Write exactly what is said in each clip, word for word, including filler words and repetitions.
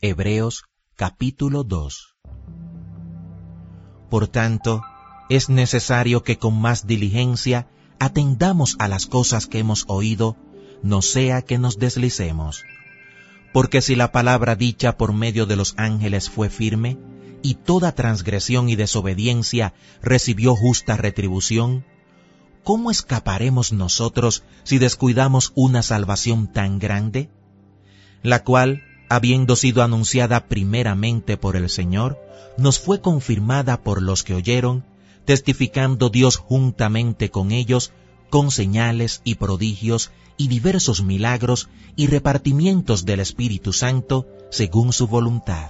Hebreos capítulo dos. Por tanto, es necesario que con más diligencia atendamos a las cosas que hemos oído, no sea que nos deslicemos. Porque si la palabra dicha por medio de los ángeles fue firme, y toda transgresión y desobediencia recibió justa retribución, ¿cómo escaparemos nosotros si descuidamos una salvación tan grande? La cual, habiendo sido anunciada primeramente por el Señor, nos fue confirmada por los que oyeron, testificando Dios juntamente con ellos, con señales y prodigios y diversos milagros y repartimientos del Espíritu Santo según su voluntad.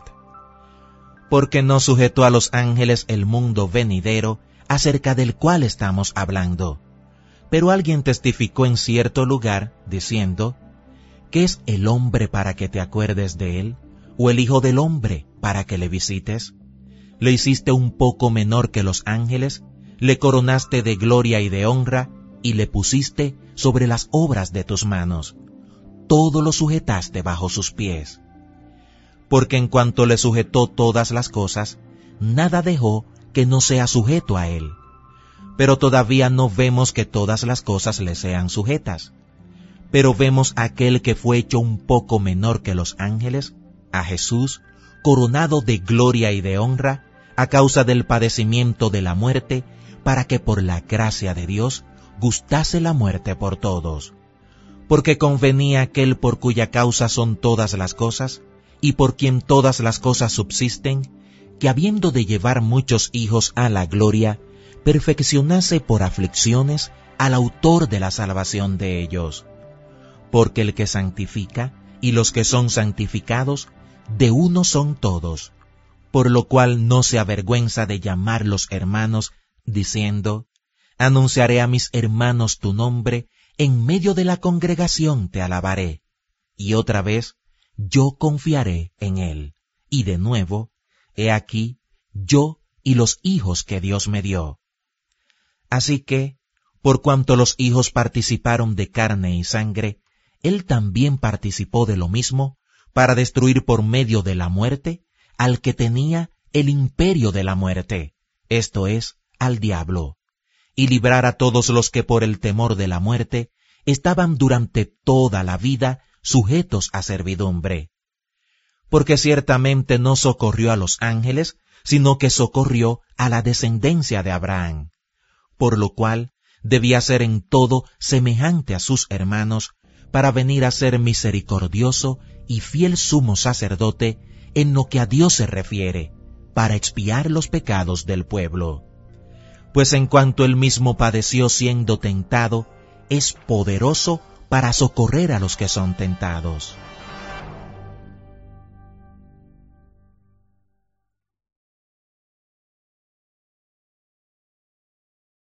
Porque no sujetó a los ángeles el mundo venidero, acerca del cual estamos hablando. Pero alguien testificó en cierto lugar, diciendo, ¿qué es el hombre para que te acuerdes de él? ¿O el hijo del hombre para que le visites? Le hiciste un poco menor que los ángeles, le coronaste de gloria y de honra, y le pusiste sobre las obras de tus manos. Todo lo sujetaste bajo sus pies. Porque en cuanto le sujetó todas las cosas, nada dejó que no sea sujeto a él. Pero todavía no vemos que todas las cosas le sean sujetas. Pero vemos a aquel que fue hecho un poco menor que los ángeles, a Jesús, coronado de gloria y de honra, a causa del padecimiento de la muerte, para que por la gracia de Dios gustase la muerte por todos. Porque convenía aquel por cuya causa son todas las cosas, y por quien todas las cosas subsisten, que habiendo de llevar muchos hijos a la gloria, perfeccionase por aflicciones al autor de la salvación de ellos. Porque el que santifica y los que son santificados, de uno son todos, por lo cual no se avergüenza de llamarlos hermanos, diciendo, anunciaré a mis hermanos tu nombre, en medio de la congregación te alabaré. Y otra vez, yo confiaré en él. Y de nuevo, he aquí, yo y los hijos que Dios me dio. Así que, por cuanto los hijos participaron de carne y sangre, él también participó de lo mismo, para destruir por medio de la muerte al que tenía el imperio de la muerte, esto es, al diablo, y librar a todos los que por el temor de la muerte estaban durante toda la vida sujetos a servidumbre. Porque ciertamente no socorrió a los ángeles, sino que socorrió a la descendencia de Abraham, por lo cual debía ser en todo semejante a sus hermanos, para venir a ser misericordioso y fiel sumo sacerdote en lo que a Dios se refiere, para expiar los pecados del pueblo. Pues en cuanto él mismo padeció siendo tentado, es poderoso para socorrer a los que son tentados.